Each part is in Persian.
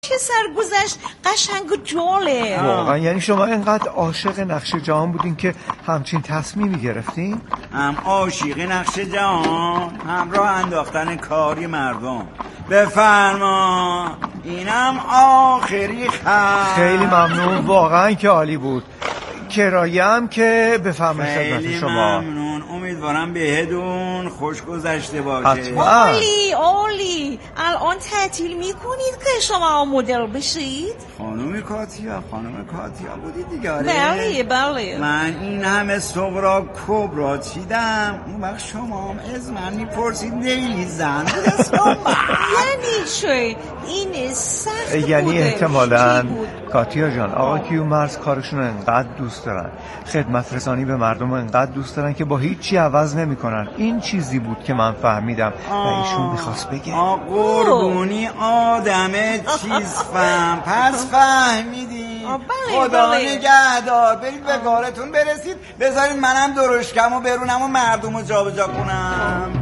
چه سرگذشت قشنگ و جاله. واقعا یعنی شما اینقدر عاشق نقش جهان بودین که همچین تصمیمی گرفتین؟ هم عاشق نقش جهان، همراه انداختن کاری مردم. بفرما اینم آخری خط. خیلی ممنون، واقعا که عالی بود. کرایه هم که بفهمه خدمت شما. خیلی ممنون، امیدوارم بهتون خوش گذشته باشه. حتما. عالی الان تعطیل میکنید که شما مدل بشید؟ خانم کاتیا بودید دیگه؟ بله من این همه صغرا کبرا چیدم، اون وقت شما هم از من میپرسید نیلی زن بود. یعنی چه؟ این سخت بوده. یعنی احتمالاً کاتیا جان آقا کیومرث کارشون رو انقدر دوست دارن، خدمت رسانی به مردم رو انقدر دوست دارن که با هیچی عوض نمی‌کنن. این چیزی بود که من فهمیدم و ایشون می‌خواست بگه. قربونی آدم چیز فهم، پس فهمیدی. خدا نگهدار، برید به کارتون برسید، بذارید منم درشکم و برونم و مردم رو جا به جا کنم.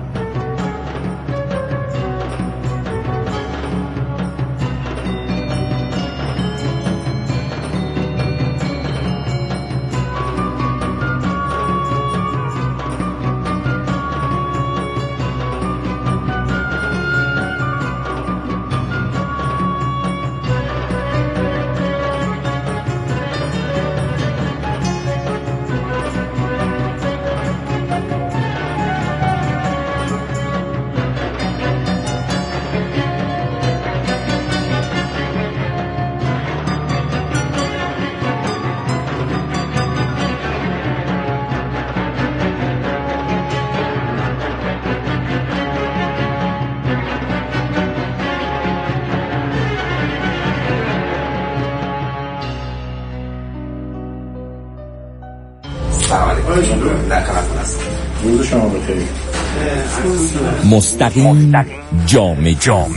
مستقیم جامع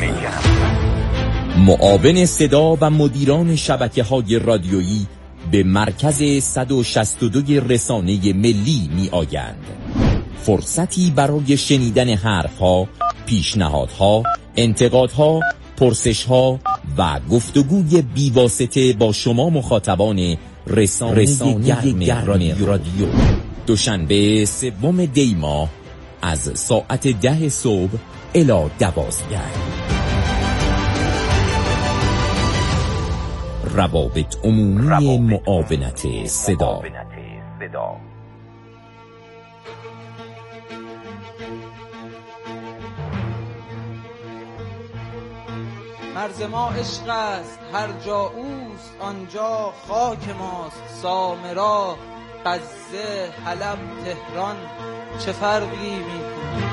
معاون صدا و مدیران شبکه‌های رادیویی به مرکز 162 رسانه ملی می آیند. فرصتی برای شنیدن حرفها، پیشنهادها، انتقادها، پرسشها و گفتگوی بیواسطه با شما مخاطبان رسانه گرم رادیو. دوشنبه 3 دی ماه از ساعت 10 صبح الی 12. روابط عمومی معاونت صدا. مرز ما عشق است، هر جا اوست آنجا خاک ماست. سامرا، غزه، حلب، تهران چه فرقی میکنه؟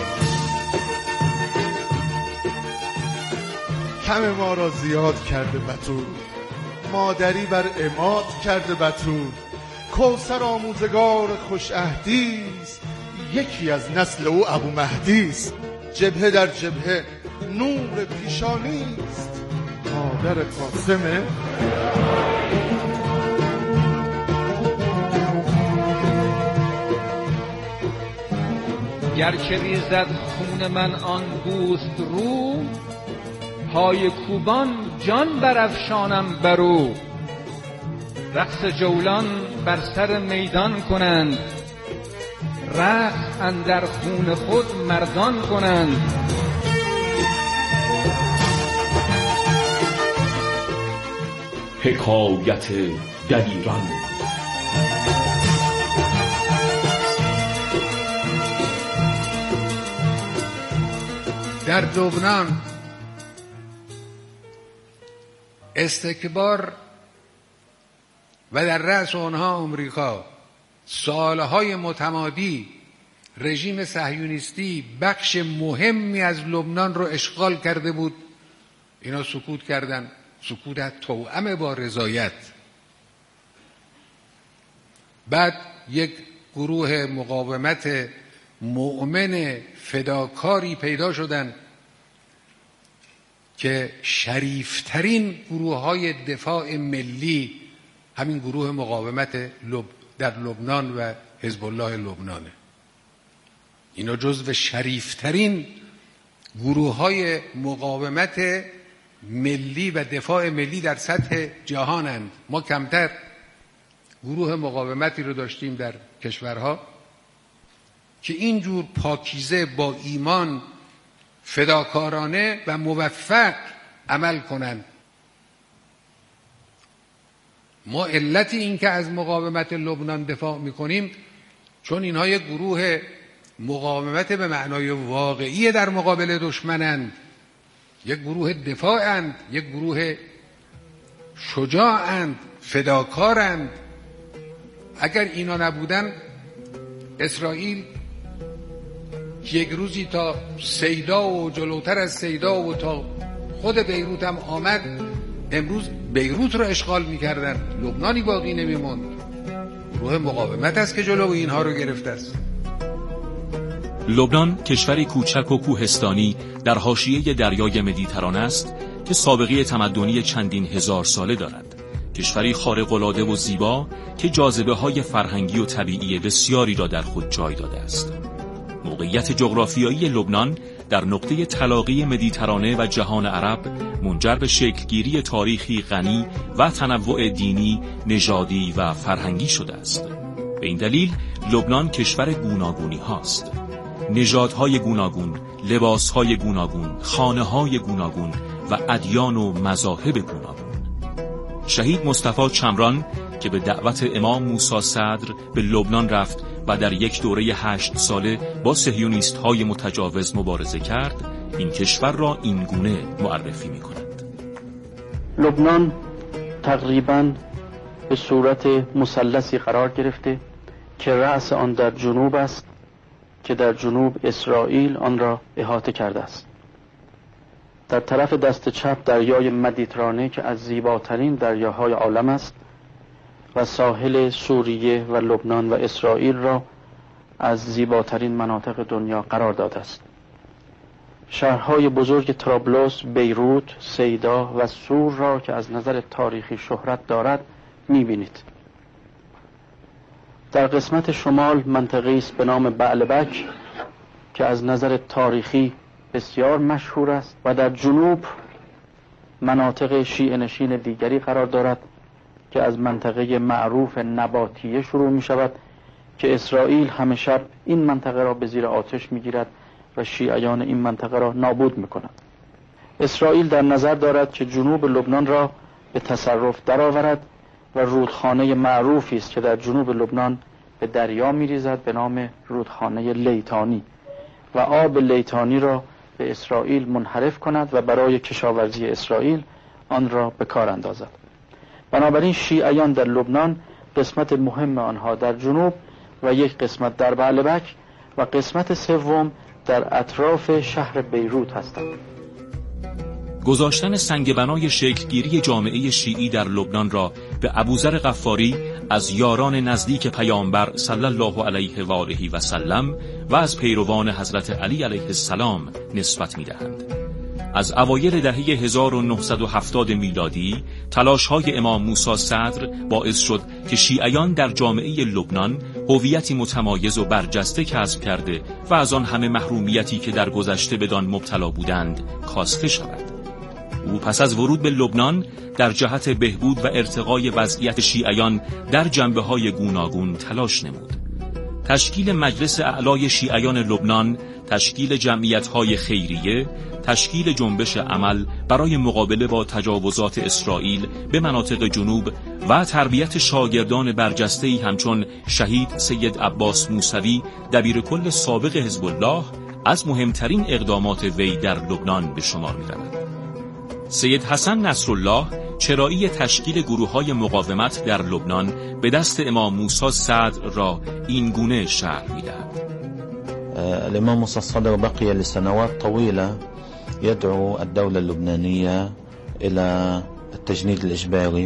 کم ما را زیاد کرده بتول، مادری بر عماد کرده بتول. کوثر آموزگار خوش عهدیست، یکی از نسل او ابو مهدیست. جبهه در جبهه نور پیشانیست، مادر قاسمه. گرچه ریزد خون من آن دوست رو، پای کوبان جان برافشانم برو. رقص جولان بر سر میدان کنند، رقص اندر خون خود مردان کنند. حکایت دلیران. در لبنان استکبار و در رأس آنها آمریکا سالهای متمادی رژیم صهیونیستی بخش مهمی از لبنان رو اشغال کرده بود. اینا سکوت کردن، سکوت توأم با رضایت. بعد یک گروه مقاومت مؤمن فداکاری پیدا شدن که شریفترین گروه‌های دفاع ملی همین گروه مقاومت در لبنان و حزب الله لبنانه. اینا جزو شریفترین گروه‌های مقاومت ملی و دفاع ملی در سطح جهانند. ما کمتر گروه مقاومتی رو داشتیم در کشورها که اینجور پاکیزه با ایمان فداکارانه و موفق عمل کنند. ما علت این که از مقاومت لبنان دفاع میکنیم چون اینها یک گروه مقاومت به معنای واقعی در مقابل دشمنند، یک گروه دفاعند، یک گروه شجاعند، فداکارند. اگر اینا نبودن اسرائیل یک روزی تا سیدا و جلوتر از سیدا و تا خود بیروت هم آمد، امروز بیروت رو اشغال میکردن، لبنانی باقی نمیموند. گروه مقاومت است که جلو اینها رو گرفته است. لبنان کشوری کوچک و کوهستانی در حاشیه دریای مدیترانه است که سابقه تمدنی چندین هزار ساله دارد. کشوری خارق‌العاده و زیبا که جاذبه‌های فرهنگی و طبیعی بسیاری را در خود جای داده است. موقعیت جغرافیایی لبنان در نقطه تلاقی مدیترانه و جهان عرب منجر به شکلگیری تاریخی غنی و تنوع دینی، نژادی و فرهنگی شده است. به این دلیل لبنان کشور گوناگونی هاست. نژادهای گوناگون، لباسهای گوناگون، خانه‌های گوناگون و ادیان و مذاهب گوناگون. شهید مصطفی چمران که به دعوت امام موسی صدر به لبنان رفت و در یک دوره 8 ساله با صهیونیست‌های متجاوز مبارزه کرد، این کشور را این گونه معرفی می‌کند. لبنان تقریباً به صورت مثلثی قرار گرفته که رأس آن در جنوب است که در جنوب اسرائیل آن را احاطه کرده است. در طرف دست چپ دریای مدیترانه که از زیباترین دریاهای عالم است و ساحل سوریه و لبنان و اسرائیل را از زیباترین مناطق دنیا قرار داده است. شهرهای بزرگ طرابلس، بیروت، سیدا و سور را که از نظر تاریخی شهرت دارد می‌بینید. در قسمت شمال منطقه‌ای است به نام بعلبک که از نظر تاریخی بسیار مشهور است و در جنوب مناطق شیعه نشین دیگری قرار دارد که از منطقه معروف نباتیه شروع می شود که اسرائیل همه شب این منطقه را به زیر آتش می گیرد و شیعیان این منطقه را نابود می کند. اسرائیل در نظر دارد که جنوب لبنان را به تصرف درآورد و رودخانه معروفی است که در جنوب لبنان به دریا می ریزد به نام رودخانه لیتانی و آب لیتانی را به اسرائیل منحرف کند و برای کشاورزی اسرائیل آن را به کار اندازد. بنابراین شیعیان در لبنان قسمت مهم آنها در جنوب و یک قسمت در بعلبک و قسمت سوم در اطراف شهر بیروت هستند. گذاشتن سنگ بنای شکلگیری جامعه شیعی در لبنان را به ابوذر غفاری از یاران نزدیک پیامبر صلی الله علیه و آله و سلم و از پیروان حضرت علی علیه السلام نسبت می‌دهند. از اوایل دهه 1970 میلادی تلاش‌های امام موسی صدر باعث شد که شیعیان در جامعه لبنان هویتی متمایز و برجسته کسب کرده و از آن همه محرومیتی که در گذشته بدان مبتلا بودند کاسته شود. او پس از ورود به لبنان در جهت بهبود و ارتقای وضعیت شیعیان در جنبه‌های گوناگون تلاش نمود. تشکیل مجلس اعلای شیعیان لبنان، تشکیل جمعیت‌های خیریه، تشکیل جنبش عمل برای مقابله با تجاوزات اسرائیل به مناطق جنوب و تربیت شاگردان برجسته‌ای همچون شهید سید عباس موسوی دبیرکل سابق حزب الله از مهمترین اقدامات وی در لبنان به شمار می‌رود. سید حسن نصرالله چرایی تشکیل گروه‌های مقاومت در لبنان به دست امام موسی صدر را این گونه شرح می‌دهد. الإمام موسى الصدر بقي لسنوات طويلة يدعو الدولة اللبنانية إلى التجنيد الإجباري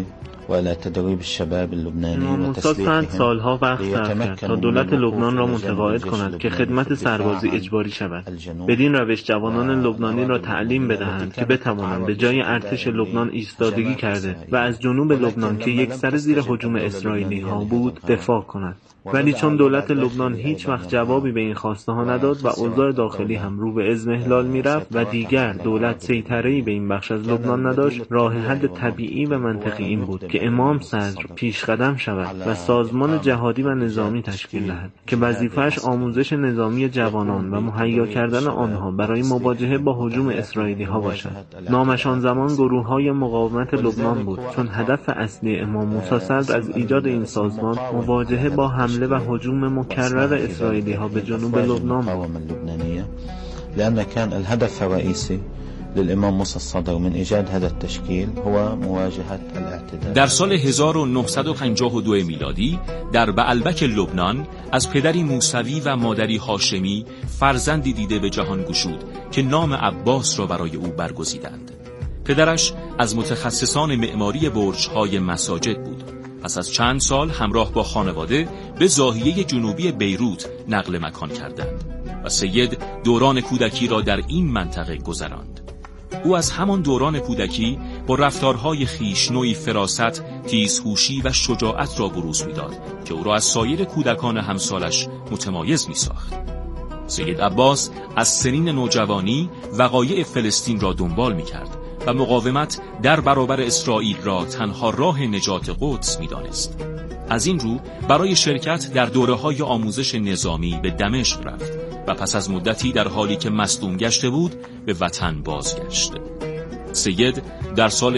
وإلى تدريب الشباب اللبناني موسی سالها وقت صرف کرد تا دولت لبنان را متقاعد کند که خدمت سربازی اجباری شود. بدین روش جوانان لبنانی را تعلیم بدهند که بتوانند به جای ارتش لبنان ایستادگی کرده و از جنوب لبنان که یک سر زیر هجوم اسرائیلی ها بود دفاع کنند. ولی چون دولت لبنان هیچ وقت جوابی به این خواسته ها نداد و اوضاع داخلی هم رو به اضمحلال میرفت و دیگر دولت سیطره‌ای به این بخش از لبنان نداشت، راه حل طبیعی و منطقی این بود که امام صدر پیش قدم شود و سازمان جهادی و نظامی تشکیل دهد که وظیفه‌اش آموزش نظامی جوانان و مهیا کردن آنها برای مواجهه با هجوم اسرائیلی ها باشد. نامش آن زمان گروه‌های مقاومت لبنان بود، چون هدف اصلی امام موسی صدر از ایجاد این سازمان مواجهه با حمله و هجوم مکرر اسرائیلی ها به جنوب لبنان بود. لأن كان الهدف الرئيسي للإمام موسى الصدر من إيجاد هذا التشكيل هو مواجهة الاعتداء. در سال 1952 میلادی در بعلبک لبنان از پدری موسوی و مادری هاشمی فرزندی دیده به جهان گشود که نام عباس را برای او برگزیدند. پدرش از متخصصان معماری برج‌های مساجد بود. پس از چند سال همراه با خانواده به زاهیه جنوبی بیروت نقل مکان کردند و سید دوران کودکی را در این منطقه گذراند. او از همان دوران کودکی با رفتارهای خویش نوعی فراست، تیزهوشی و شجاعت را بروز می‌داد که او را از سایر کودکان همسالش متمایز می‌ساخت. سید عباس از سنین نوجوانی وقایع فلسطین را دنبال می‌کرد و مقاومت در برابر اسرائیل را تنها راه نجات قدس می‌دانست. از این رو برای شرکت در دوره‌های آموزش نظامی به دمشق رفت و پس از مدتی در حالی که مصدوم گشته بود به وطن بازگشت. سید در سال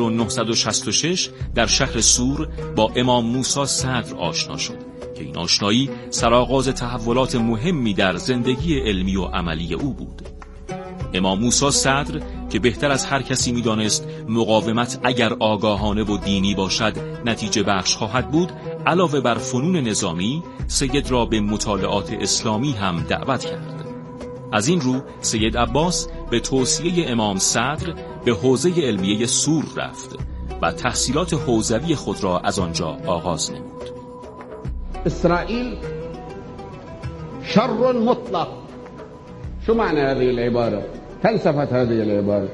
1966 در شهر سور با امام موسی صدر آشنا شد که این آشنایی سرآغاز تحولات مهمی در زندگی علمی و عملی او بود. امام موسی صدر که بهتر از هر کسی می‌دانست مقاومت اگر آگاهانه و دینی باشد نتیجه بخش خواهد بود، علاوه بر فنون نظامی سید را به مطالعات اسلامی هم دعوت کرد. از این رو سید عباس به توصیه امام صدر به حوزه علمیه سور رفت و تحصیلات حوزوی خود را از آنجا آغاز نمود. اسرائیل شر مطلق. شو معنى هذه العبارة؟ فلسفة هذه العبارة.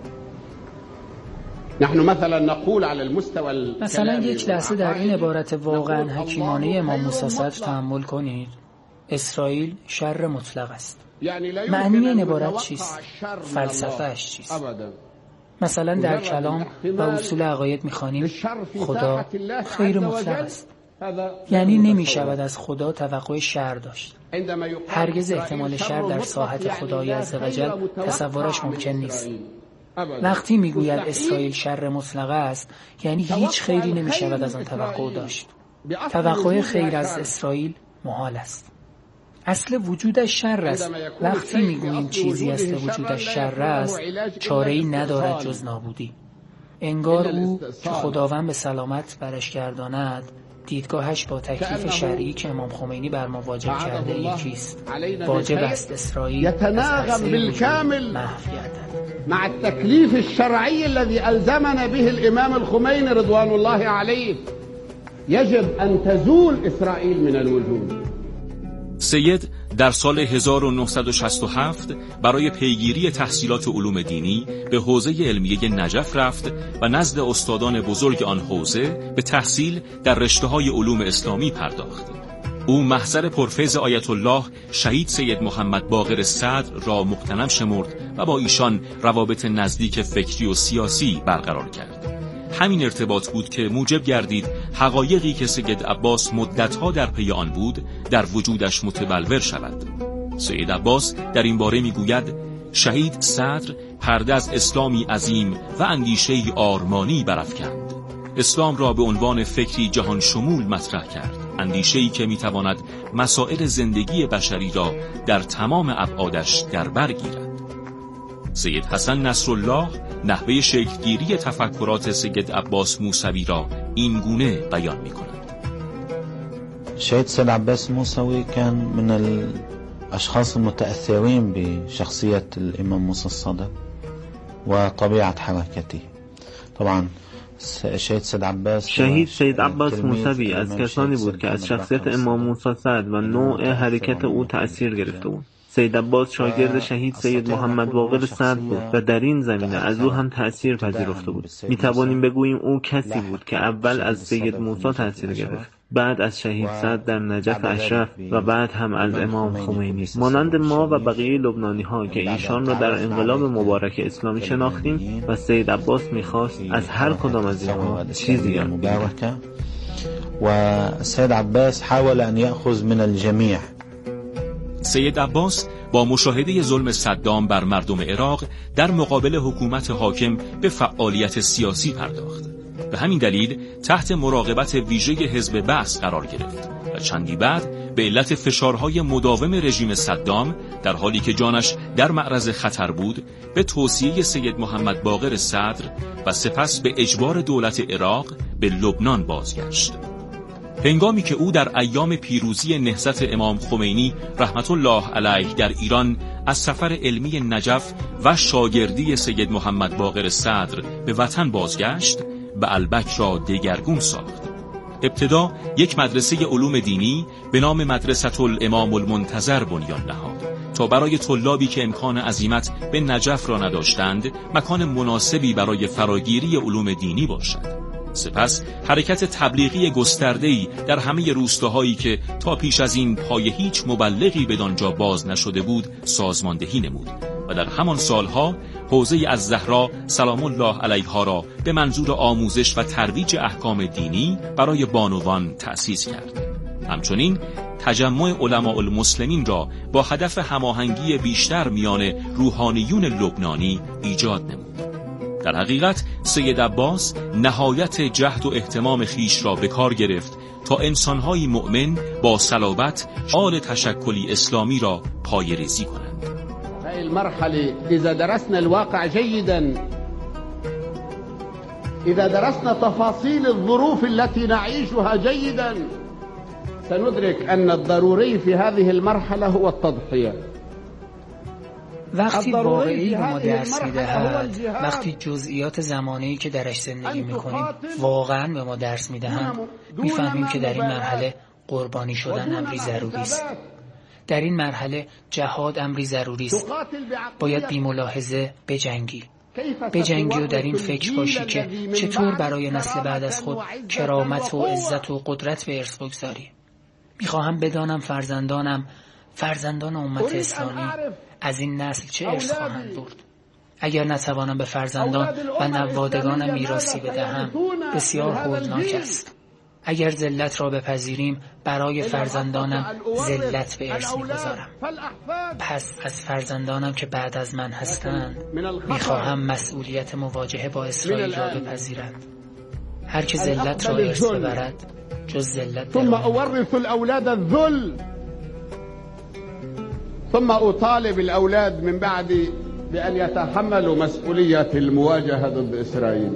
نحن مثلا نقول على المستوى مثلا یک لحظه در این عبارت واقعا حکیمانه امام موسی صدر تأمل کنید. اسرائیل شر مطلق است. معنی این عبارت چیست؟ فلسفه‌اش چیست؟ مثلا در کلام و اصول عقاید می‌خوانیم خدا خیر مطلق است. یعنی نمی شود از خدا توقع شر داشت. هرگز احتمال شر در ساحت خدای عزوجل تصورش ممکن نیست. وقتی میگوید اسرائیل شر مطلقه است یعنی هیچ خیری نمی شود از آن توقع داشت. توقع خیر از اسرائیل محال است. اصل وجودش شر است. وقتی میگوییم چیزی اصل وجودش شر است چاره‌ای ندارد جز نابودی. انگار او که خداوند به سلامت برش گرداند دیدگاهش با تکلیف شرعی که امام خمینی بر ما واجب کرده یکیست. واجب است اسرائیل يتناغم بالكامل مع التكليف الشرعي الذي ألزمنا به الإمام الخميني رضوان الله عليه. يجب أن تزول إسرائيل من الوجود. سید در سال 1967 برای پیگیری تحصیلات علوم دینی به حوزه علمیه نجف رفت و نزد استادان بزرگ آن حوزه به تحصیل در رشته‌های علوم اسلامی پرداخت. او محضر پرفیض آیت الله شهید سید محمد باقر صدر را مغتنم شمرد و با ایشان روابط نزدیک فکری و سیاسی برقرار کرد. همین ارتباط بود که موجب گردید حقایقی که سید عباس مدتها در پی آن بود در وجودش متبلور شود. سید عباس در این باره میگوید شهید صدر پرده از اسلامی عظیم و اندیشه‌ای آرمانی برافکند. اسلام را به عنوان فکری جهان شمول مطرح کرد، اندیشه‌ای که میتواند مسائل زندگی بشری را در تمام ابعادش در بر گیرد. سید حسن نصرالله نحوه شکلگیری تفکرات سید عباس موسوی را این گونه بیان می‌کند. الشهيد سيد عباس موسوي كان من الأشخاص المتأثرين بشخصية الإمام موسى الصدر وطبيعة حركته. طبعا شهید سید عباس موسوی از کسانی بود که از شخصیت امام موسی صدر و نوع حرکت او تأثیر گرفته بود. سید عباس شاگرد شهید سید محمد باقر صدر بود و در این زمینه از او هم تأثیر پذیرفته بود. می توانیم بگوییم او کسی بود که اول از سید موسی تأثیر گرفت، بعد از شهید صدر در نجف اشرف و بعد هم از امام خمینی. مانند ما و بقیه لبنانی ها که ایشان را در انقلاب مبارک اسلامی شناختیم و سید عباس می‌خواست از هر کدام از اینها چیزی یاد بگیرد. و سید عباس حاول ان یأخذ من الجمیع. سید عباس با مشاهده ظلم صدام بر مردم عراق در مقابل حکومت حاکم به فعالیت سیاسی پرداخت. به همین دلیل تحت مراقبت ویژه حزب بعث قرار گرفت و چندی بعد به علت فشارهای مداوم رژیم صدام در حالی که جانش در معرض خطر بود به توصیه سید محمد باقر صدر و سپس به اجبار دولت عراق به لبنان بازگشت. هنگامی که او در ایام پیروزی نهضت امام خمینی رحمت الله علیه در ایران از سفر علمی نجف و شاگردی سید محمد باقر صدر به وطن بازگشت، به البک را دگرگون ساخت. ابتدا یک مدرسه علوم دینی به نام مدرسة الامام المنتظر بنیان نهاد تا برای طلابی که امکان عزیمت به نجف را نداشتند مکان مناسبی برای فراگیری علوم دینی باشد. سپس حرکت تبلیغی گسترده‌ای در همه روستاهایی که تا پیش از این پای هیچ مبلغی بدانجا باز نشده بود سازماندهی نمود و در همان سالها حوزه از زهرا سلام الله علیها را به منظور آموزش و ترویج احکام دینی برای بانوان تأسیس کرد. همچنین تجمع علماء المسلمین را با هدف هماهنگی بیشتر میان روحانیون لبنانی ایجاد نمود. در حقیقت سید عباس نهایت جهد و اهتمام خیش را به کار گرفت تا انسان‌های مؤمن با صلابت آل تشکلی اسلامی را پایه‌ریزی کنند. المرحله اذا درسنا الواقع جيدا، اذا درسنا تفاصيل الظروف التي نعيشها جيدا، سندرك ان الضروري في هذه المرحله هو التضحيه. وقتی واقعی به ما درس میدهد، وقتی جزئیات زمانه‌ای که درش زندگی میکنیم واقعا به ما درس میدهند، میفهمیم که در این مرحله قربانی شدن امری ضروری است. در این مرحله جهاد امری ضروری است. باید بی ملاحظه بجنگی و در این فکر باشی که چطور برای نسل بعد از خود کرامت و عزت و قدرت به ارث بگذاری. میخواهم بدانم فرزندان امت اسلامی از این نسل چه ارث خواهند برد. اگر نتوانم به فرزندان و نوادگانم میراثی بدهم بسیار هولناک است. اگر ذلت را بپذیریم برای فرزندانم ذلت به ارث میگذارم. پس از فرزندانم که بعد از من هستند میخواهم مسئولیت مواجهه با اسرائیل را بپذیرند. هر که ذلت را ارث ببرد جز ذلت ثم اورث الاولاد الذل ثم اطالب الاولاد من بعد بان يتحملوا مسؤوليه المواجهه ضد اسرائيل.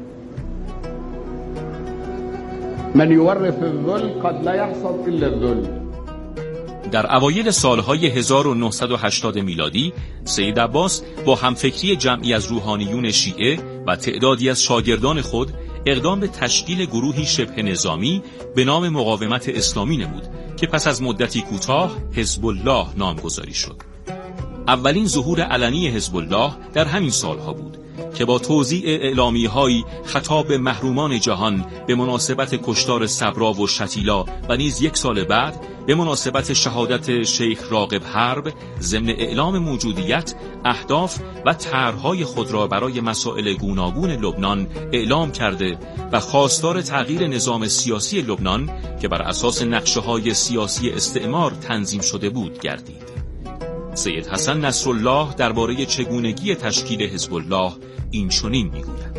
من يورث الذل قد لا يحصل الا الذل. در اوایل سالهای 1980 میلادی سید عباس با همفکری جمعی از روحانیون شیعه و تعدادی از شاگردان خود اقدام به تشکیل گروهی شبه نظامی به نام مقاومت اسلامی نمود که پس از مدتی کوتاه حزب الله نامگذاری شد. اولین ظهور علنی حزب الله در همین سالها بود که با توزیع اعلامیه‌هایی خطاب به محرومان جهان به مناسبت کشتار صبرا و شتیلا و نیز یک سال بعد به مناسبت شهادت شیخ راغب حرب ضمن اعلام موجودیت اهداف و طرح‌های خود را برای مسائل گوناگون لبنان اعلام کرده و خواستار تغییر نظام سیاسی لبنان که بر اساس نقشه‌های سیاسی استعمار تنظیم شده بود گردید. سید حسن نصرالله درباره چگونگی تشکیل حزب الله این چنین میگوید: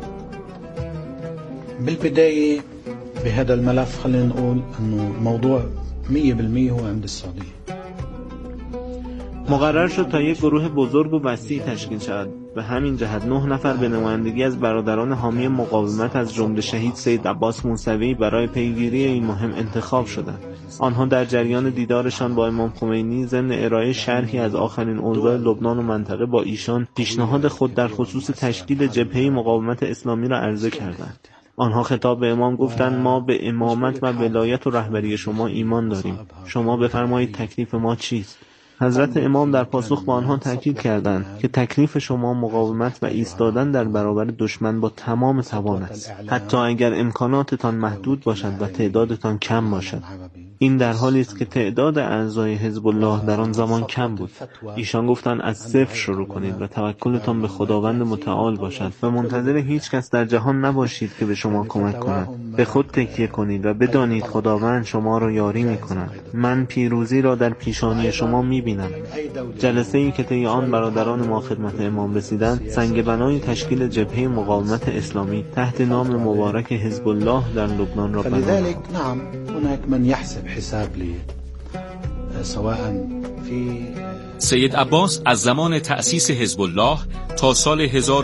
بالبداية بهذا الملف خلينا نقول انه موضوع 100% هو عند السعودية. مقرر شد تا یک گروه بزرگ و وسیع تشکیل شود به همین جهت 9 نفر به نمایندگی از برادران حامی مقاومت از جمله شهید سید عباس موسوی برای پیگیری این مهم انتخاب شدند. آنها در جریان دیدارشان با امام خمینی ضمن ارائه شرحی از آخرین اوضاع لبنان و منطقه با ایشان پیشنهاد خود در خصوص تشکیل جبهه مقاومت اسلامی را عرضه کردند. آنها خطاب به امام گفتند ما به امامت و ولایت و رهبری شما ایمان داریم. شما بفرمایید تکلیف ما چیست؟ حضرت امام در پاسخ به آنها تاکید کردند که تکلیف شما مقاومت و ایستادن در برابر دشمن با تمام توان است، حتی اگر امکاناتتان محدود باشد و تعدادتان کم باشد. این در حالی است که تعداد اعضای حزب الله در آن زمان کم بود. ایشان گفتند از صفر شروع کنید و توکلتان به خداوند متعال باشد و منتظر هیچ کس در جهان نباشید که به شما کمک کند. به خود تکیه کنید و بدانید خداوند شما را یاری می‌کند. من پیروزی را در پیشانی شما می‌بینم. جلسه ای که طی آن برادران ما خدمت امام رسیدند سنگ بنای تشکیل جبهه مقاومت اسلامی تحت نام مبارک حزب الله در لبنان را فلذلك نعم هناك من يحسب حساب لي سواء في سید عباس از زمان تأسیس حزب الله تا سال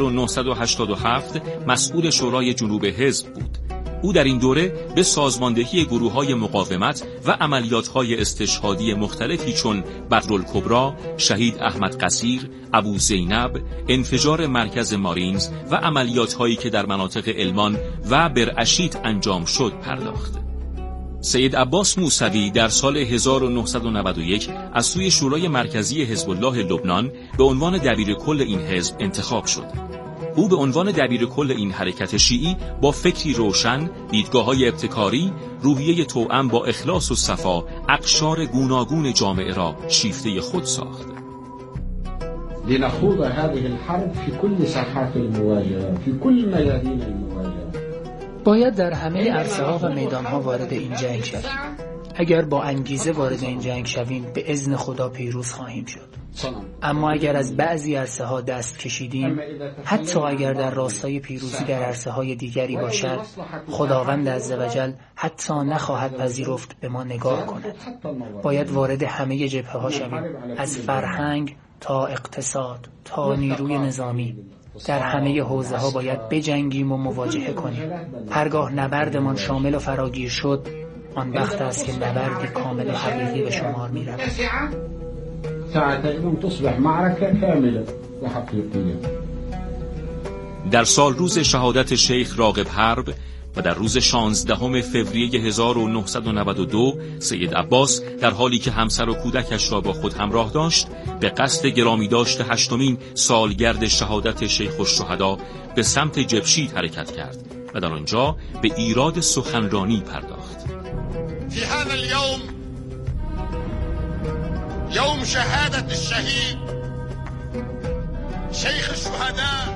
1987 مسئول شورای جنوب حزب بود. او در این دوره به سازماندهی گروه‌های مقاومت و عملیات‌های استشهادی مختلفی چون بدرالکبری، شهید احمد قصیر، ابو زینب، انفجار مرکز مارینز و عملیات‌هایی که در مناطق المان و برعشید انجام شد پرداخت. سید عباس موسوی در سال 1991 از سوی شورای مرکزی حزب الله لبنان به عنوان دبیرکل این حزب انتخاب شد. او به عنوان دبیرکل این حرکت شیعی با فکری روشن، دیدگاه‌های ابتکاری، روحیه توأم با اخلاص و صفا، اقشار گوناگون جامعه را شیفته خود ساخت. لنخوض هذه الحرب في كل ساحات المواجهة في كل ميادين المواجهة. باید در همه عرصه‌ها و میدان‌ها وارد این جنگ شویم. اگر با انگیزه وارد این جنگ شویم به اذن خدا پیروز خواهیم شد. اما اگر از بعضی عرصه‌ها دست کشیدیم، حتی اگر در راستای پیروزی در عرصه‌های دیگری باشد، خداوند عزوجل حتی نخواهد پذیرفت به ما نگاه کند. باید وارد همه جبهه‌ها شویم، از فرهنگ تا اقتصاد تا نیروی نظامی. در همه حوزه‌ها باید بجنگیم و مواجهه کنیم. هرگاه نبردمان شامل و فراگیر شد، آن وقت است که نبردی کامل و حقیقی به شمار می‌رود. در سال روز شهادت شیخ راغب حرب و در روز 16 فوریه 1992 سید عباس در حالی که همسر و کودکش را با خود همراه داشت به قصد گرامی داشت 8مین سالگرد شهادت شیخ الشهدا به سمت جبشید حرکت کرد و در آنجا به ایراد سخنرانی پرداخت. في هذا اليوم يوم شهادة الشهيد شيخ الشهداء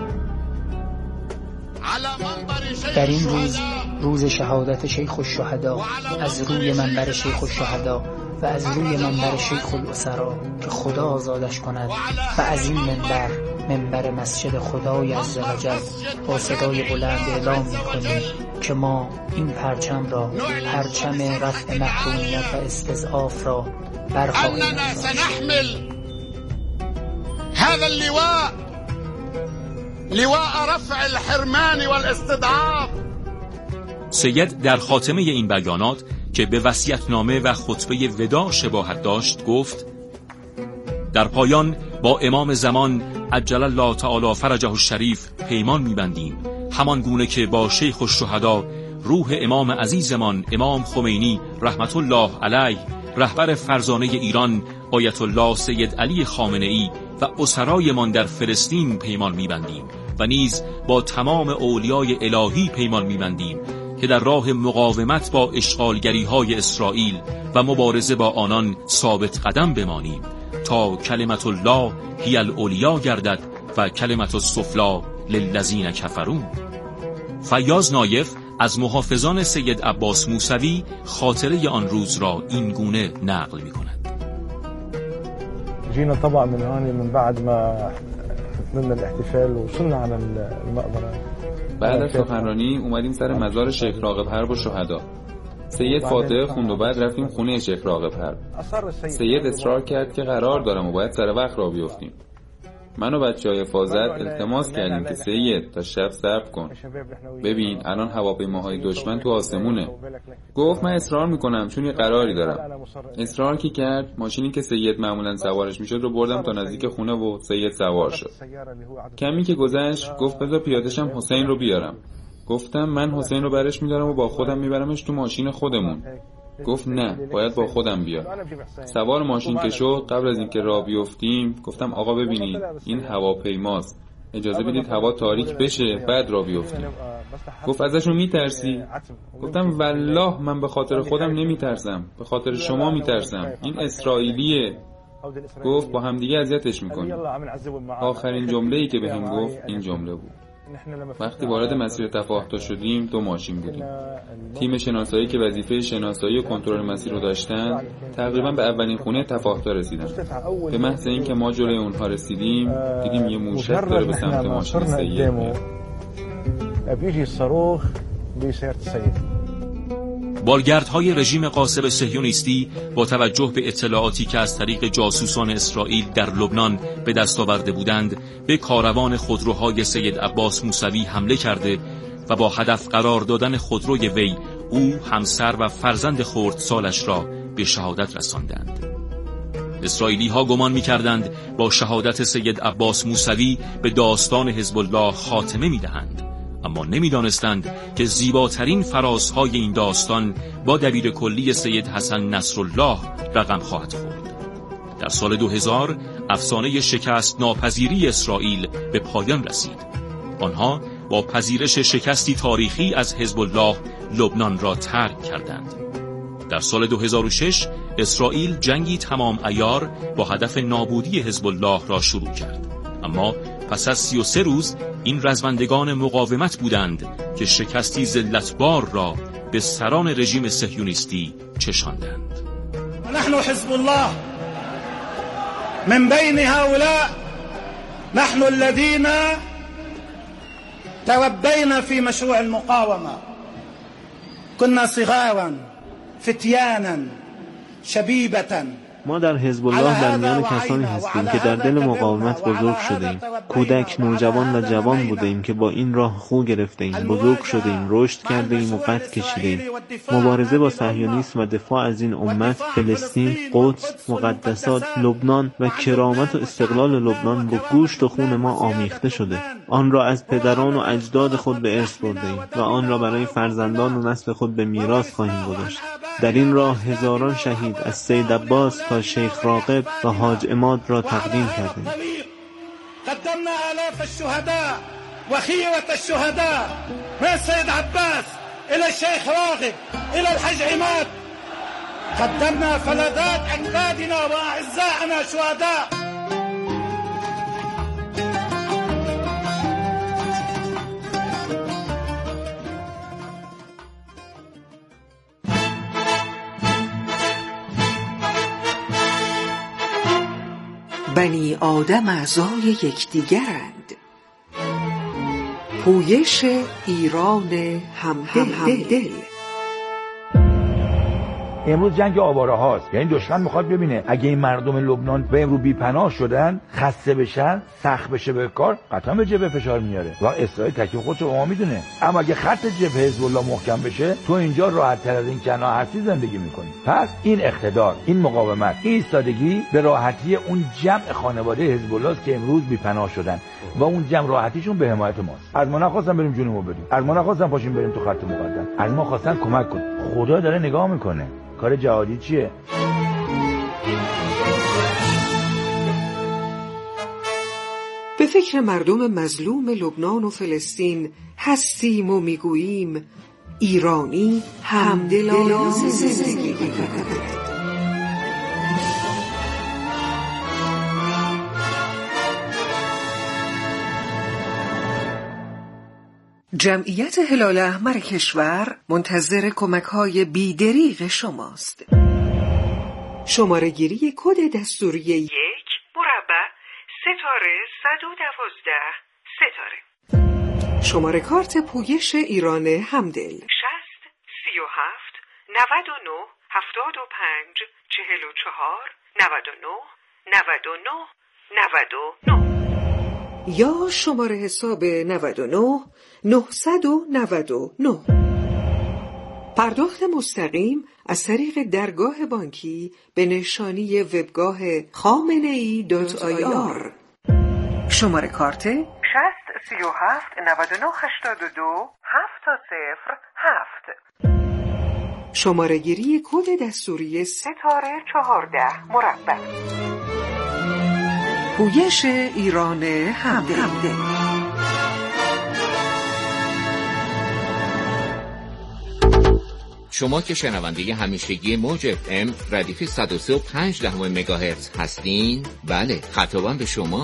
على منبر شيخ در این روز شهادت شیخ الشهدا از روی منبر شیخ الشهدا و از روی منبر شیخ الاسرا که خدا آزادش کند و از این منبر مسجد خدای عزوجل با صدای بلند اعلام می‌کنیم که ما این پرچم را، پرچم رفع محرومیت و استضعاف را برخواهیم اننا سنحمل هذا اللواء لواء رفع الحرمان والاستضعاف. سید در خاتمه این بیانات که به وصیت‌نامه و خطبه وداع شباهت داشت گفت: در پایان با امام زمان عجل الله تعالی فرجه الشریف پیمان می‌بندیم، همان گونه که با شیخ الشهدا روح امام عزیزمان امام خمینی رحمت الله علیه رهبر فرزانه ایران آیت الله سید علی خامنه‌ای و اسرایمان در فلسطین پیمان می‌بندیم و نیز با تمام اولیای الهی پیمان می‌بندیم که در راه مقاومت با اشغالگری‌های اسرائیل و مبارزه با آنان ثابت قدم بمانیم تا کلمت الله هی العلیا گردد و کلمت السفلی للذین کفرون. فیاض نایف از محافظان سید عباس موسوی خاطره آن روز را این گونه نقل می‌کند: جينا طبعا من هون من بعد ما من الاحتفال وصلنا على المقبره. بعد از سخنرانی اومدیم سر مزار شیخ راغب حرب و شهدا. سید فاتحه خوند و بعد رفتیم خونه شیخ راغب حرب. سید اصرار کرد که قرار دارم و باید سر وقت را بیفتیم. من و بچه‌های حفاظت التماس کردیم که سید تا شب صبر کن، ببین الان هواپیماهای دشمن تو آسمونه. گفت من اصرار میکنم چون یه قراری دارم. اصرار کی کرد؟ ماشینی که سید معمولا سوارش میشد رو بردم تا نزدیک خونه و سید سوار شد. کمی که گذشت گفت بذار پیاده‌شم حسین رو بیارم. گفتم من حسین رو برش میدارم و با خودم میبرمش تو ماشین خودمون. گفت نه، باید با خودم بیاد. سوار ماشین که شد، قبل از اینکه راه بیفتیم گفتم آقا ببینید این هواپیماست، اجازه بدید هوا تاریک بشه بعد راه بیفتیم. گفت ازشون میترسی؟ گفتم والله من به خاطر خودم نمیترسم، به خاطر شما میترسم، این اسرائیلیه. گفت با همدیگه اذیتش میکنیم. آخرین جمله‌ای که بهم گفت این جمله بود. وقتی وارد مسیر تفاحتا شدیم 2 ماشین بودیم. تیم شناسایی که وظیفه شناسایی و کنترل مسیر رو داشتن تقریبا به اولین خونه تفاحتا رسیدن. به محض اینکه ما جلوی اونها رسیدیم دیدیم یه موشک داره به سمت ماشین سید میاد. بالگردهای رژیم غاصب صهیونیستی با توجه به اطلاعاتی که از طریق جاسوسان اسرائیل در لبنان به دست آورده بودند به کاروان خودروهای سید عباس موسوی حمله کرده و با هدف قرار دادن خودروی وی او، همسر و فرزند خردسالش را به شهادت رساندند. اسرائیلی ها گمان می کردند با شهادت سید عباس موسوی به داستان حزب الله خاتمه می دهند، اما نمی‌دانستند که زیباترین فرازهای این داستان با دبیر کلی سید حسن نصرالله رقم خواهد خورد. در سال 2000 افسانه شکست ناپذیری اسرائیل به پایان رسید. آنها با پذیرش شکستی تاریخی از حزب الله لبنان را ترک کردند. در سال 2006 اسرائیل جنگی تمام عیار با هدف نابودی حزب الله را شروع کرد، اما پس از 33 روز این رزمندگان مقاومت بودند که شکستی ذلتبار را به سران رژیم صهیونیستی چشاندند. نحن حزب الله من بین هؤلاء، نحن الذين تربينا في مشروع المقاومة، كنا صغارا فتيانا شبيبة. ما در حزب الله در میان کسانی هستیم که در دل مقاومت بزرگ شده ایم. کودک، نوجوان و جوان بوده ایم که با این راه خو گرفته ایم، بزرگ شده ایم، رشد کرده ایم و قد کشیده ایم. مبارزه با صهیونیسم و دفاع از این امت، فلسطین، قدس، مقدسات، لبنان و کرامت و استقلال لبنان با گوشت و خون ما آمیخته شده. آن را از پدران و اجداد خود به ارث برده ایم و آن را برای فرزندان و نسل خود به میراث خواهیم گذاشت. در این راه هزاران شهید از سید عباس تا شیخ راغب و حاج عماد را تقدیم کردیم. قدمنا آلاف الشهداء و خیرة الشهداء من سید عباس الى الشيخ راغب الى الحاج عماد. قدمنا فلذات اجدادنا واعزائنا شهداء. بنی آدم اعضای یکدیگرند. پویش ایران همدل. امروز جنگ آواره هاست، یعنی دشمن میخواد ببینه اگه این مردم لبنان به امروز بی‌پناه شدن، خسته بشن، سخت بشه به کار، قطعا به جبهه فشار میاره و اسرائیل تکلیف خودش رو ما میدونه. اما اگه خط جبهه حزب الله محکم بشه، تو اینجا راحت تر از این کنا هستی زندگی میکنی. پس این اقتدار، این مقاومت، این ایستادگی به راحتی اون جمع خانواده حزب الله است که امروز بی‌پناه شدن و اون جمع راحتیشون به حمایت ماست. از ما نخواستن بریم جنوبو بدیم، از ما نخواستن پاشیم بریم تو خط مقدم، از ما خواستن کمک کن. خدا داره نگاه میکنه. کار جهادی چیه؟ به فکر مردم مظلوم لبنان و فلسطین هستیم و میگوییم ایرانی همدلانه زندگی می‌کند. جمعیت هلال احمر کشور منتظر کمک‌های بی‌دریغ شماست. شماره گیری کد دستوری 1 مربع ستاره 112 ستاره. شماره کارت پویش ایران همدل 60 37 99 75 44 99 99 99 یا شماره حساب 99 999. پرداخت مستقیم از طریق درگاه بانکی به نشانی وبگاه khamenei.ir. شماره کارت 60 37 99 82 707. شماره گیری کد دستوری ستاره 14 مربع. پویش ایران همدل. شما که شنونده همیشگی موج FM ردیف 103.5 مگاهرتز هستین؟ بله، خطابم به شما.